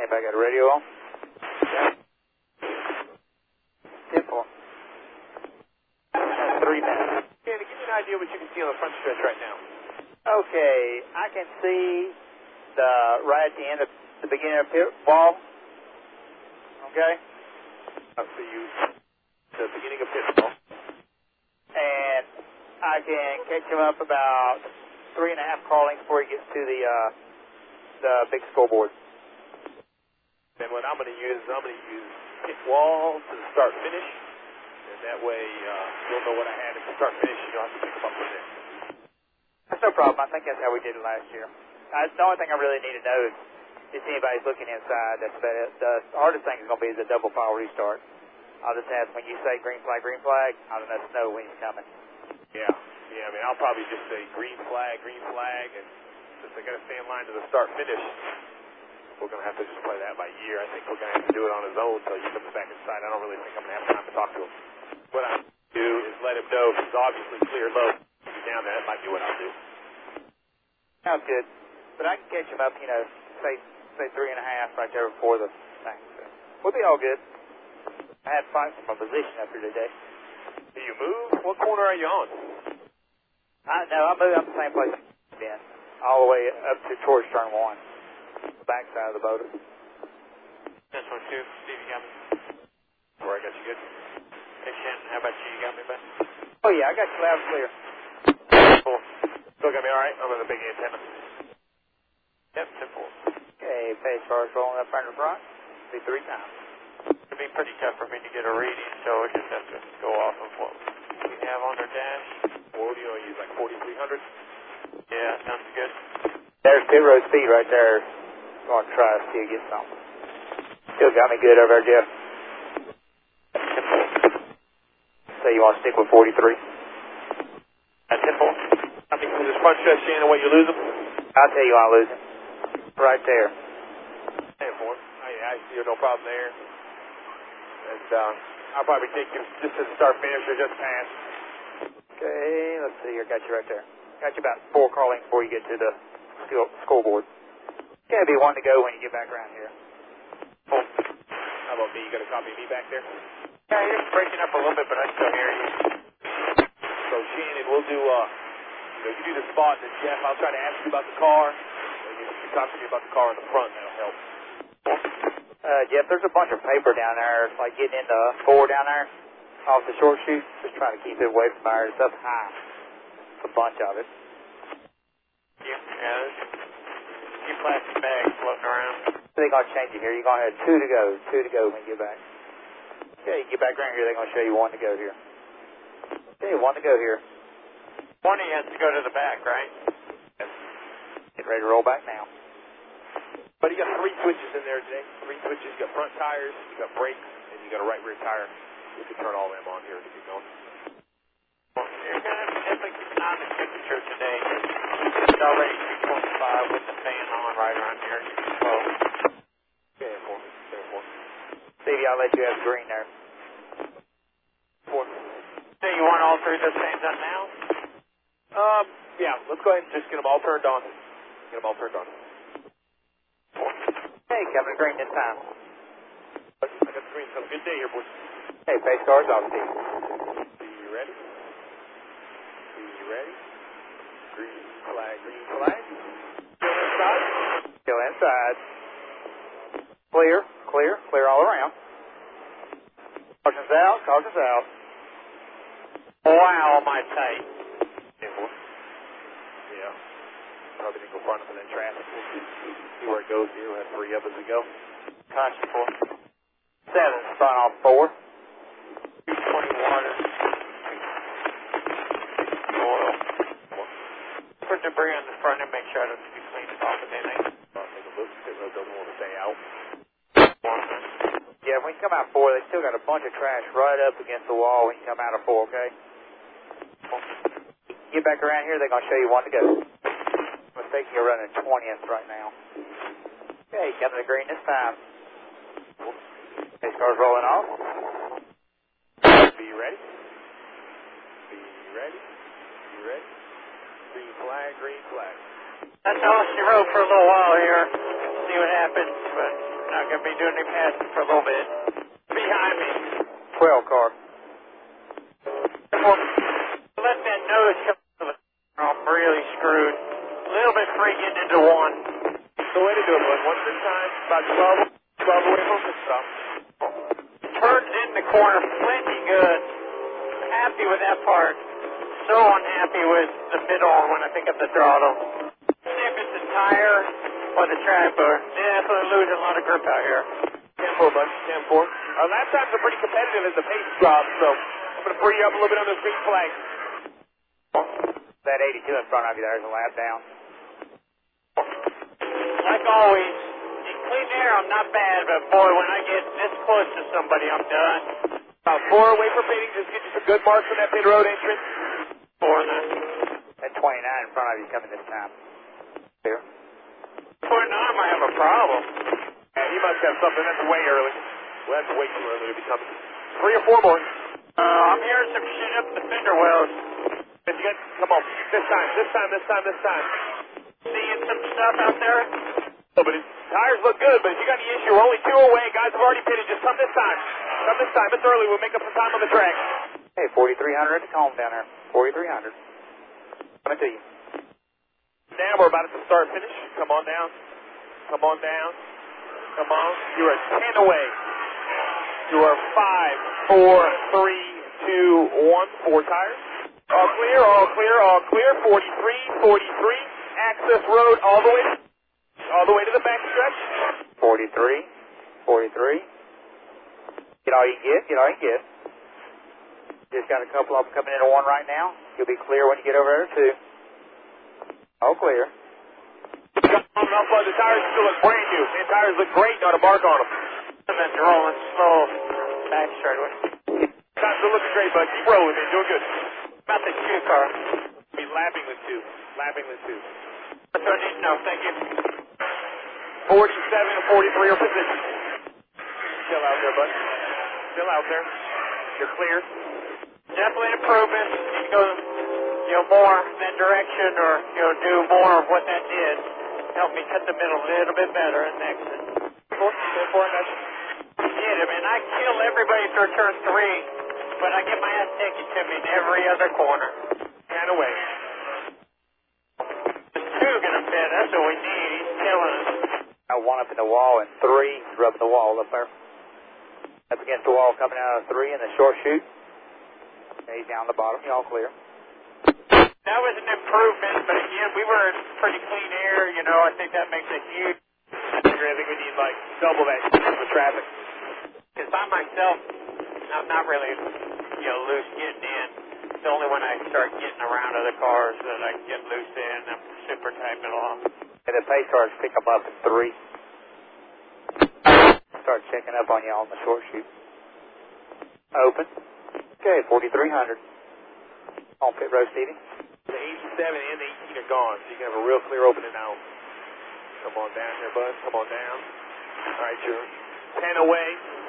if I got a radio on. Yeah. 10-4. 3 minutes. Danny, give me an idea what you can see on the front stretch right now. Okay, I can see right at the end of the beginning of pit wall. Okay? I'll see you the beginning of pit wall. And I can catch him up about 3.5 car lengths before he gets to the big scoreboard. Then what I'm going to use pit wall to the start finish, and that way you'll know what I had at the start finish. You don't have to pick them up from there. That's no problem. I think that's how we did it last year. The only thing I really need to know is if anybody's looking inside. That's about it. The hardest thing is going to be the double file restart. I'll just ask when you say green flag, I'll let us know when he's coming. Yeah. I mean, I'll probably just say green flag, and since they're going to stay in line to the start finish, we're going to have to just play that by year. I think we're going to have to do it on his own until he comes back inside. I don't really think I'm going to have time to talk to him. What I'm going to do is let him know if he's obviously clear low. If he's down there, that might be what I'll do. Sounds good. But I can catch him up, say 3.5 right there before the thing. So we'll be all good. I had to find some position up here today. Do you move? What corner are you on? No, I moved up the same place I've been, all the way up to towards turn 1, the back side of the boat. This one too. Steve, you got me? Where I got you good? Hey, Shannon, how about you? You got me, bud? Oh, yeah, I got you loud and clear. Cool. Still got me all right? I'm on the big antenna. Yep, 10-4. Okay, pace cars rolling up in the front. Be 3 times. It'd be pretty tough for me to get a reading, so we just have to go off of what we have on their dash. What do you use, like 4,300? Yeah, sounds good. There's pit road speed right there. Going to try to see if get something. Still got me good over there, Jeff. So you want to stick with 43? At 10-4. I mean, for this front stretch, Shannon, what, you lose them? I'll tell you why I lose him. Right there. 10-4. Oh, yeah, I see no problem there. And I'll probably take you just to the start finish or just past. Okay, let's see here. Got you right there. Got you about 4 car lengths before you get to the scoreboard. Okay, it'll be 1 to go when you get back around here. Cool. How about me? You got a copy of me back there? Yeah, you're breaking up a little bit, but I still hear you. So, Shannon, we'll do, you do the spot, and then Jeff, I'll try to ask you about the car. And you can talk to me about the car in the front, that'll help. Jeff, there's a bunch of paper down there. It's like getting into 4 down there off the short chute. Just trying to keep it away from there. It's up high. It's a bunch of it. Yeah, there's a few plastic bags floating around. They're going to change it here. You're going to have 2 to go. 2 to go when you get back. Okay, you get back around here. They're going to show you 1 to go here. Okay, 1 to go here. One of you has to go to the back, right? Yes. Get ready to roll back now. But you got 3 switches in there, Jake. 3 switches. You got front tires, you got brakes, and you got a right rear tire. You can turn all them on here to get going. You're going to definitely keep an eye on the temperature today. It's already 225 with the fan on right around here. Slow. Okay, 4. Stevie, I'll let you have the green there. 4. So you want all 3 of those fans on now? Yeah, let's go ahead and just get them all turned on. Get them all turned on. Hey, Kevin, green this time. I got the green. So good day here, boys. Hey, pace cars off, Steve. Are you ready? Are you ready? Green flag, green flag. Still inside? Still inside. Clear all around. Caution's out. Wow, my tight. Yeah. Probably didn't go far enough in that traffic. We'll see where it goes here. We'll have 3 of us to go. Caution 4. 7, front off 4. 220 water. Oil. Put debris on the front and make sure it's cleaned off of anything. I'll take a look. Pit road doesn't want to stay out. Yeah, when you come out 4, they still got a bunch of trash right up against the wall when you come out of 4, okay? Get back around here, they're going to show you 1 to go. Mistaken, you're running 20th right now. Okay, coming to green this time. Pace car's rolling off. Be ready? Be ready? Be ready? Green flag, green flag. That's all she wrote for a little while here. See what happens, but Not going to be doing any passing for a little bit. Behind me. 12 car. Let that nose come to the I'm really screwed. A little bit free getting into one. The way to do it, bud. One at a time. About 12 away from the stop. Turns in the corner plenty good. Happy with that part. So unhappy with the middle when I pick up the throttle. See if it's the tire or the track, but definitely losing a lot of grip out here. 10-4, bud. 10-4. Our lap times are pretty competitive as the pace drops, so I'm going to free you up a little bit on those green flags. That 82 in front of you there is a lap down. Like always, in clean air I'm not bad, but boy, when I get this close to somebody, I'm done. About 4 away from pitting, just get you some good marks on that pit road entrance. 4-9. That 29 in front of you is coming this time. Here. 49 might have a problem. Yeah, he must have something. That's way early. Well, that's way too early to be coming. 3 or 4 more. I'm hearing some shit up the fender wells. Come on. This time. Seeing some stuff out there? Oh, but his tires look good, but if you got any issue, we're only 2 away. Guys have already pitted. Just come this time. It's early. We'll make up some time on the track. Hey, 4,300 at the comb down there. 4,300. Coming to you. Now we're about to start finish. Come on down. Come on. You are 10 away. You are 5, 4, 3, 2, 1. 4 tires. All clear. 43. Access road all the way to the back stretch. 43. Get all you can get. Just got a couple of them coming into one right now. You'll be clear when you get over there, too. All clear. The tires still look brand new. The tires look great, not a mark on them. And then rolling slow back straightaway. Tires are looking great, bud. Keep rolling, man. Doing good. About the Q car. Be lapping the two. That's what I need to know. Thank you. 47 and 43 are positioned. Still out there, bud. Still out there. You're clear. Definitely an improvement. Need to go, more in that direction, or do more of what that did. Help me cut the middle a little bit better in the exit. 4 nuts. Did it, man. I kill everybody through turn 3, but I get my ass taken to me in every other corner. Kind of way. The 2 gonna fit. That's what we need. He's killing us. Got 1 up in the wall and 3 rubbing the wall up there. Up against the wall coming out of 3 in the short chute. Okay, down the bottom. You all clear. That was an improvement, but again, we were in pretty clean air. I think that makes a huge. I think we need double that for traffic. Because by myself, I'm not really, loose getting in. It's only when I start getting around other cars that I can get loose in. I'm super tight middle off. And the pace cars pick them up at 3. Start checking up on you on the short chute. Open. Okay, 4,300. On pit road seating. The 87 and the 18 are gone, so you can have a real clear opening now. Come on down here, bud. Come on down. All right, you're 10 away.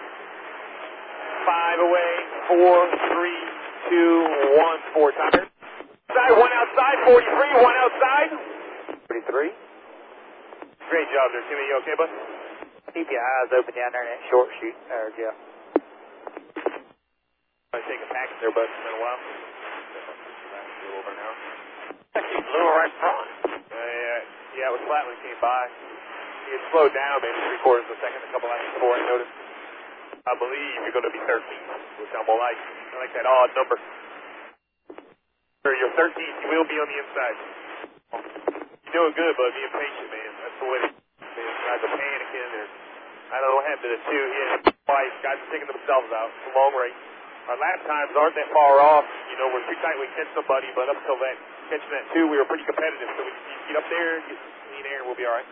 5 away. 4, 3, 2, 1. 4 tires. Side, 1 outside. 43. 1 outside. 43. Great job there, Timmy. You okay, bud? Keep your eyes open down there in that short chute there, Jeff. I take a package there, bud. It's been a while. Over now. Actually blew right front. Yeah, it was flat when he came by. He had slowed down maybe 3/4 of a second, a couple laps before I noticed. I believe you're going to be 13, which I'm like. I like that odd number. You're 13, you will be on the inside. You're doing good, bud. Being patient, man. That's the way to be. Guys are panicking. I don't know what happened to the 2. He had twice. Guys are taking themselves out. It's a long race. Our lap times aren't that far off. We're too tight. We can catch somebody, but up until that, catching that 2, we were pretty competitive. So we can get up there, get clean air, and we'll be all right.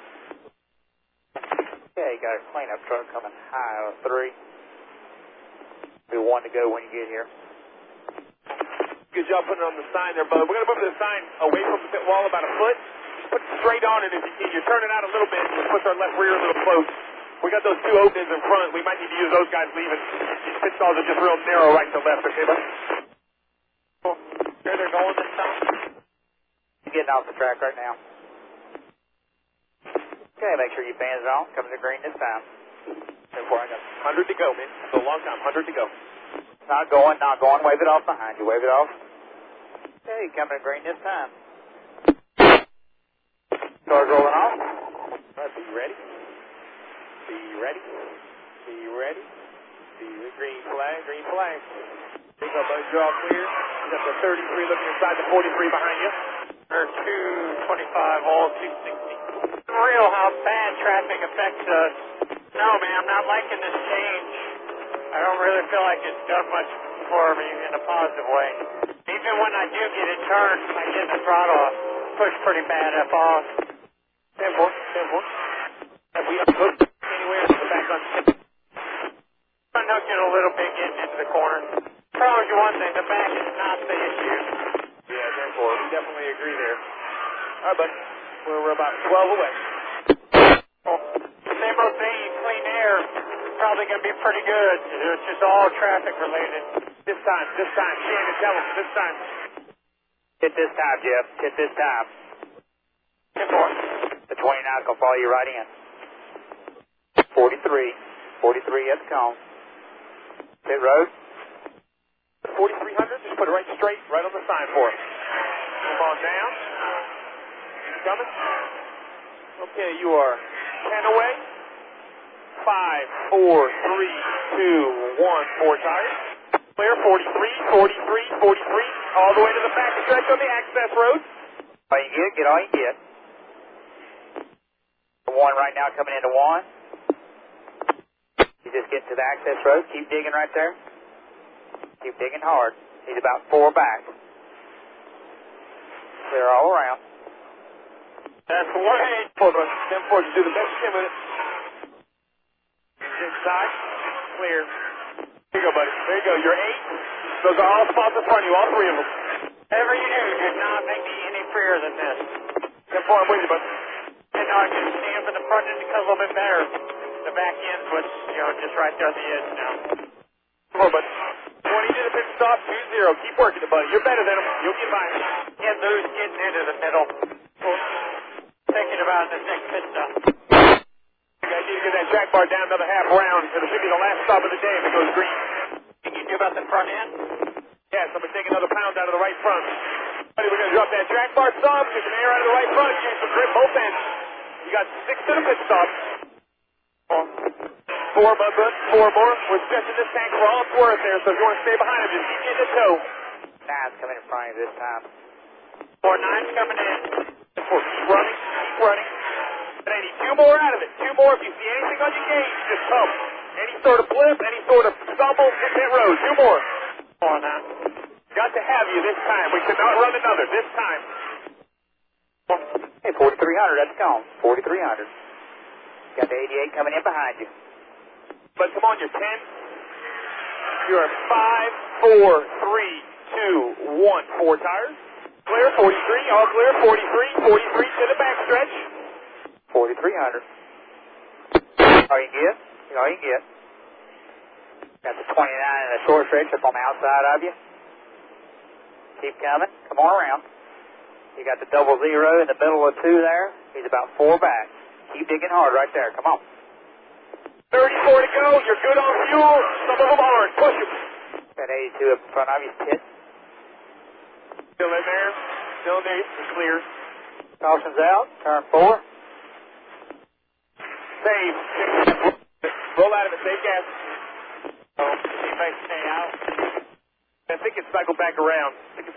Okay, you got a cleanup truck coming high on 3. Be 1 to go when you get here. Good job putting it on the sign there, bud. We're going to move the sign away from the pit wall about a foot. Just put it straight on it if you can. You turn it out a little bit, just push our left rear a little close. We got those 2 openings in front. We might need to use those guys leaving. These pit stalls are just real narrow right to left, okay, bud? Where they're going this time? You're getting off the track right now. Okay, make sure your fans are on. Coming to green this time. 10-4, I got 100 to go, man. So a long time, 100 to go. Not going, not going. Wave it off behind you. Wave it off. Okay, coming to green this time. Start rolling off. All right, be ready. Be ready. Be ready. Be green flag, green flag. Big up, buddy. You're all clear. You got the 33 looking inside the 43 behind you. Or 225, all 260. Real how bad traffic affects us. No, man, I'm not liking this change. I don't really feel like it's done much for me in a positive way. Even when I do get it turned, I get the throttle push pretty bad up off. 10-4, 10-4. Have we unhooked anywhere? We're back on. Unhooked it a little bit getting into the corner. Promise you one thing, the back is not the issue. Yeah, 10-4. We definitely agree there. All right, bud. We're about 12 away. Same old thing, clean air. Probably going to be pretty good. It's just all traffic related. This time. Shannon, tell him. This time. Hit this time, Jeff. Hit this time. 10-4. The 29 will follow you right in. 43. 43 at the cone. Pit road. 4300, just put it right straight, right on the sign for him. Move on down. Coming. Okay, you are 10 away. 5, 4, 3, 2, 1, 4 tires. Clear, 43, 43, 43, all the way to the back stretch on the access road. All you get all you get. The one right now coming into one. You just get to the access road. Keep digging right there. Keep digging hard. He's about 4 back. Clear all around. That's way. 10-4, just do the best you can with it. Inside, clear. There you go, buddy. There you go. You're 8. Those are all spots in front of you, all 3 of them. Whatever you do, do not make me any freer than this. 10-4, I'm with you, bud. And I can stand for the front end because a little bit better. The back end's what's, just right there at the edge now. Come on, bud. 20 to the pit stop, 2-0. Keep working it, buddy. You're better than them. You'll get by. Get loose, getting into the middle. Thinking about this next pit stop. You guys need to get that jack bar down another half round. It should be the last stop of the day if it goes green. Can you do about the front end? Yes, I'm going to take another pound out of the right front. Buddy, we're going to drop that jack bar some, get some air out of the right front, give you some grip both ends. You got 6 to the pit stop. 4, bud. 4 more. We're stretching this tank for all it's worth there, so if you want to stay behind him, just keep getting the toe. 9's coming in front of you this time. 4-9's coming in. Keep running. And I need 2 more out of it. 2 more. If you see anything on your gauge, just come. Any sort of blip, any sort of stumble, hit that road. 2 more. Come on now. Got to have you this time. We cannot run another this time. Hey, 4300, that's gone. 4300. Got the 88 coming in behind you. But come on, you're 10. You're 5, 4, 3, 2, 1. 4 tires. Clear, 43. All clear, 43. 43 to the backstretch. 4300. All you get. All you get. Got the 29 and the short stretch up on the outside of you. Keep coming. Come on around. You got the 00 in the middle of 2 there. He's about 4 back. Keep digging hard right there. Come on. 34 to go. You're good on fuel. Some of them aren't. Push them. Got 82 up in front of you. Pit. Still in there. Still in there. It's clear. Caution's out. Turn 4. Save. Roll out of it. Save gas. Oh, see if I can stay out. I think it cycled back around.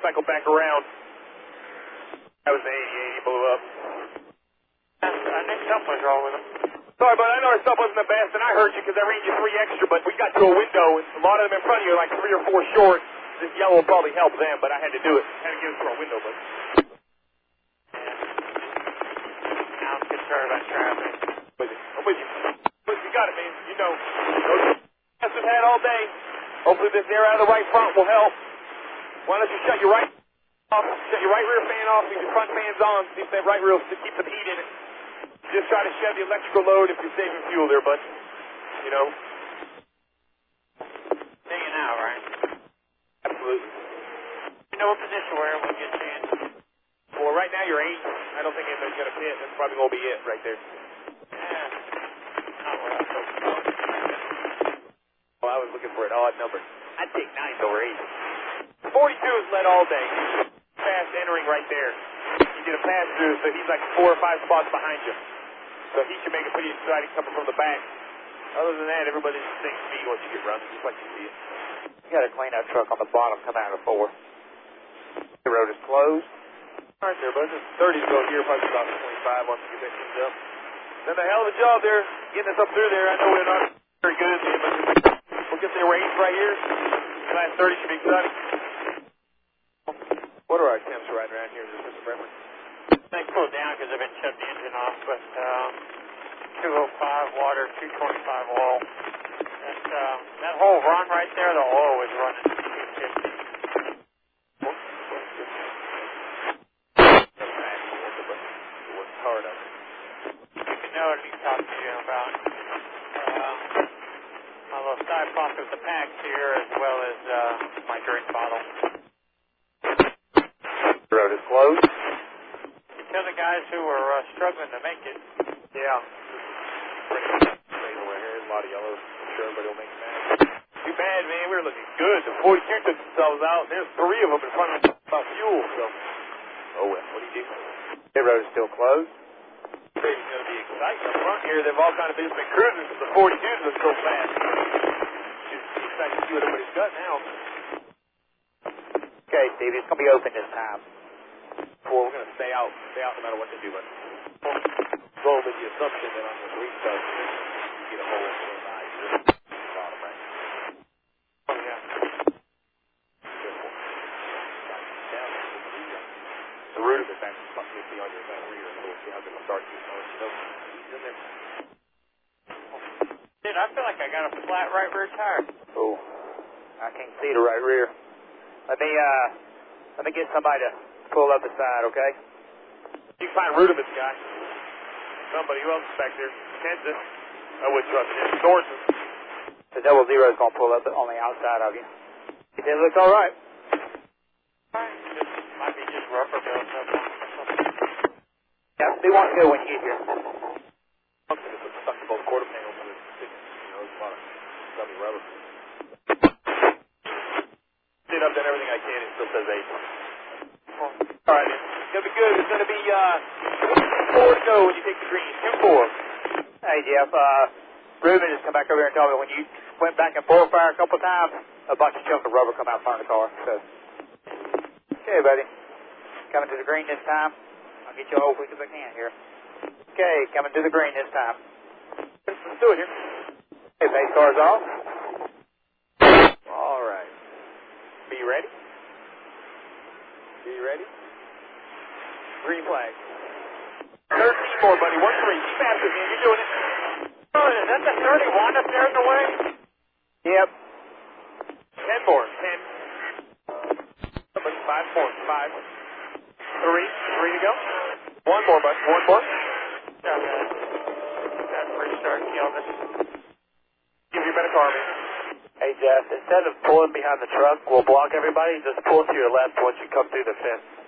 That was the 88. He blew up. I think something was wrong with him. Sorry, but I know our stuff wasn't the best, and I heard you because I ran you 3 extra, but we got to a window, and a lot of them in front of you are like 3 or 4 short. This yellow will probably help them, but I had to do it. Had to get us through a window, but... Now I'm concerned about traffic. I'm with you. You got it, man. You know. Those tests we've had all day. Hopefully this air out of the right front will help. Why don't you shut your right off, shut your right rear fan off, leave your front fans on, see if that right rear will keep the heat in it. Just try to shed the electrical load if you're saving fuel there, bud. You know. Digging out, right? Absolutely. You know what position we're in when we get a chance? Well, right now you're 8. I don't think anybody's going to pit. That's probably going to be it right there. Yeah. Not what I thought. looking for an odd number. I'd take 9 over 8. 42 has led all day. Fast entering right there. He did a pass through, so he's like 4 or 5 spots behind you. So he should make it pretty exciting coming from the back. Other than that, everybody's the same speed once you get running, just like you see it. You got to clean that truck on the bottom coming out of 4. The road is closed. All right there, bud. 30 to go here, probably about 25 once we get that cleaned up. Done a hell of a job there, getting us up through there. I know we're not very good, but we'll get the range right here. Last 30 should be exciting. What are our temps right around here, just for some reference? They cooled down because I've been shut the engine off, but 205 water, 225 oil. That whole run right there, the oil was running 250. Hard up. You know what I'm talking to you about. My little side pocket with the packs here, as well as my drink bottle. The road is closed. You tell the guys who are struggling to make it. Yeah. There's a lot of yellow. I'm sure everybody will make it mad. Too bad, man. We were looking good. The 42 took themselves out. There's 3 of them in front of us about fuel, so. Oh, well. What do you do? The road is still closed. It's going to be exciting up front here. They've all kind of been cruising, but the 42s look so fast. It's exciting to see what everybody's got now. Okay, Steve, it's going to be open this time. We're going to stay out no matter what they do. But go with the assumption that on the restart, you get a hole in the eye. Bottom right. Oh, yeah. The root of it, that's something you see on your rear, so we'll see how they start to he's in there. Dude, I feel like I got a flat right rear tire. Oh, I can't see the right rear. Let me get somebody to pull up the side, okay? You can find Rudiments, guy. Somebody who else is back there. Kansas. I would trust him. Thornton. The 00 is going to pull up on the outside of you. It looks all right. Might be just rubber built up. Yeah, they want to go when you get here. Something that's stuck to both quarter panels and there's a lot of stubby rubber. I've done everything I can. It still says 8. All right, it's going to be good. It's going to be 4 to go when you take the green. 2-4. Hey, Jeff, Ruben just come back over here and told me when you went back and forth fire a couple of times, a bunch of chunks of rubber come out in front of the car. So, okay, buddy. Coming to the green this time. I'll get you all quick as I can here. Okay, coming to the green this time. Let's do it here. Okay, base car's off. All right. Be you ready? Be you ready? Green flag. 13 more, buddy. 1-3. Keep after me. You're doing it. Oh, is that the 31 up there in the way? Yep. 10 more. 10. Somebody 5 more. 5. 3. 3 to go. 1 more, buddy. 1 more. That restart killed us. Give you a better car, man. Hey, Jeff, instead of pulling behind the truck, we'll block everybody. Just pull to your left once you come through the fence.